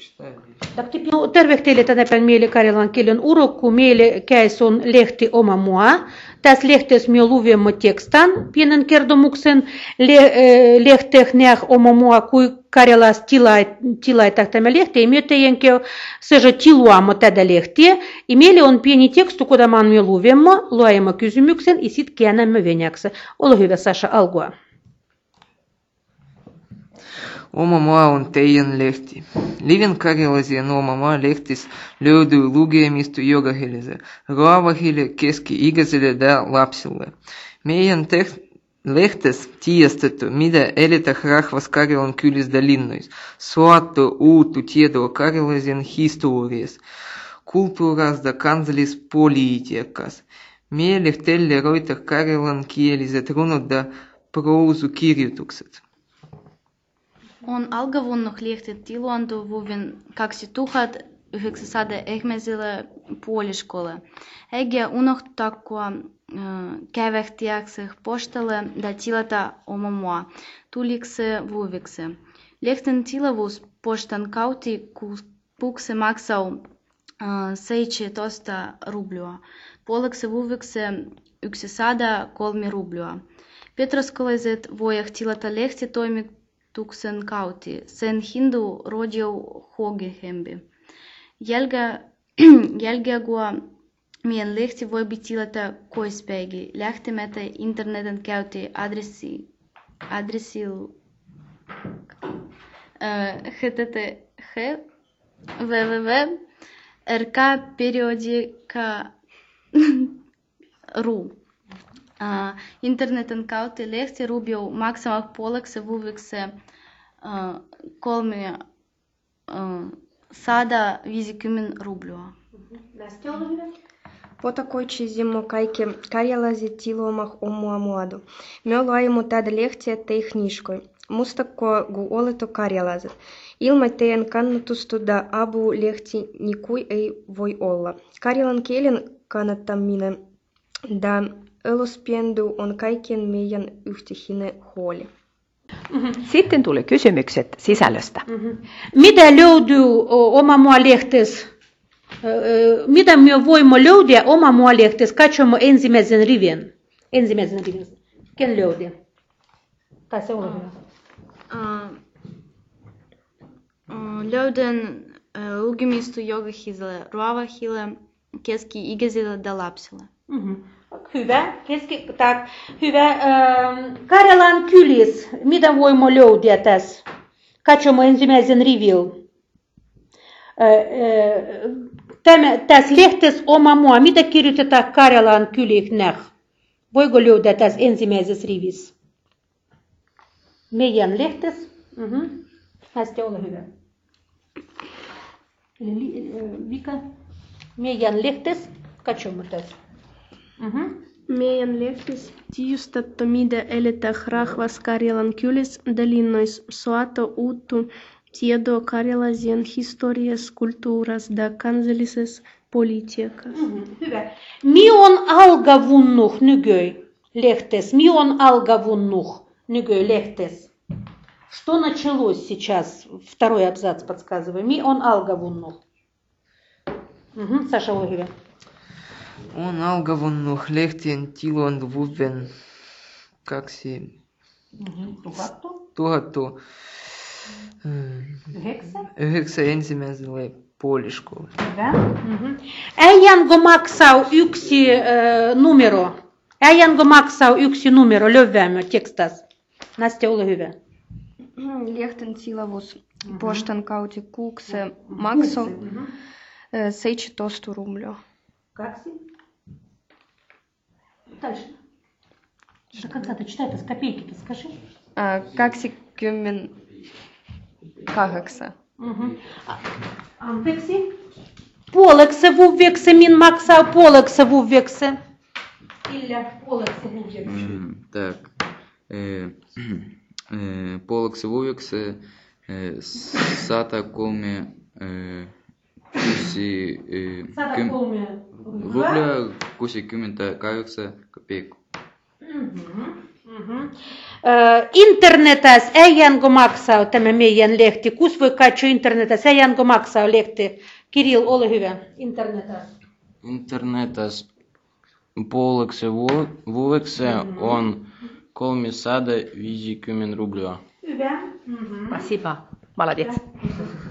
Terve teille tänäpäin mieli karjalan kielen urokku. Meille käis on lehti Oma mua. Tässä lehdessä me luemme tekstan pienen kertomuksen. Lehteh näh Oma mua kui karjalas tilai tämä lehti. Ja me teidänkin se tiluamme tätä lehtiä. Ja meille on pieni tekstu, kun me luemme kysymyksen ja sitten käännämme venäjäksi. Ole hyvä, Sasha, alkua. Oma maa on teidän lehti. Livin karjalaisen Oma maa lehtis löytyy lukemista jokaiselle, raavahille, keski-ikäiselle ja lapsille. Meidän lehtes tiedostettu, mitä eletään rahvas Karjalan kylissä ja linnoissa, saattu uutta tietoa karjalaisen historiassa, kulttuurasta ja kansallispolitiikasta. Me lehtelle roitaa karjalankieliset runot ja proosukirjoitukset. On alkavunnut lehti tiluantu vuoden 2900 puoliskolle. Eikä unohtakua kävähtiäksi postalle ja tilata Oma mua tuliksi vuoviksi. Lehten tilavuus postan kautta kuuksi maksaa 17 rublua. Puoliksi vuoviksi 103 rublua. Petroskolaiset voivat tilata lehti toimituksen kautta. Sen hindu rodeu hoogehempi. Jälkeen meidän lehti voi tilata koispäigi. Lähtemättä internetin käytti adressilla http www.rkperiodika.ru. Internetin kautta lehti rubiou maksamak puoliksi vuoviksi 350 rublua. Potakoitsimme kaikki karjalaiset tiluamah Oma muodu. Me luemme tätä lehtiä tekniiskoi. Mustako kun olette karjalaiset. Ilman teidän kannatusta ja apu lehti nikui ei voi olla. Karjalan kielen kannattaminen ja ylöspendu on kaikkien meidän yhteinen huoli. Sitten tuli kysymykset sisällöstä. Mitä löytyy Oma mua lehtessä? Mitä me voimme löydä Oma mua lehtessä? Katsomme ensimmäisen rivin. Ken löytää? Tai se on hyvä. Löydän lukemista jokaiselle ruoavahille, keski-ikäisille ja lapsille. Hyvä. Hyvä. Karjalan kylis. Mitä voimme löydä tässä? Katsomme ensimmäisen rivin. Tässä lehdessä Oma mua. Mitä kirjoitetaan Karjalan kylihnäh? Voiko löydä tässä ensimmäisessä rivissä? Meidän lehdessä. Näistä ole hyvä. Vika. Meidän lehdessä. Katsomme tässä. Meidän lehdessä tiedostettu, mitä eletään rahvas Karjalan kylissä ja linnoissa, saatu uutta tietoa karjalaisen historiassa, kulttuurassa ja kansallisessa politiikassa. Hyvä. Mi on alkavunnut nykyi lehtessä? Mi on alkavunnut nykyi lehtessä? Что началось сейчас? Второй абзац подсказывай. Ми он алгавуннух. Саша, ole hyvä. On alkavunnut lehtien tiluantu vuoden 2009 ensimmäiselle puoliskolle. Hyvä. Äijänkö maksaa yksi numero? Löyväämme tekstas. Nastja, ole hyvä. Lehten tilavuus postan kautta kuuksi maksaa 17 rublua. Kaksi. Дальше. Когда ты читай, это с копейки-то скажи. 28. Anteeksi. Puoleksi vuodeksi min maksaa puoleksi vuodeksi. Illa puoleksi vuodeksi. Так. Puoleksi vuodeksi 103 rubля 68 копеек. Internetäs ei janko maksaa tämä meidän lehti. Kus voi katsoa internetäs ei janko maksaa lehti. Kirill, ole hyvä. Internetäs. Internetäs puoleksi vuodeksi on 350 rublia. Hyvä. Спасибо. Молодец.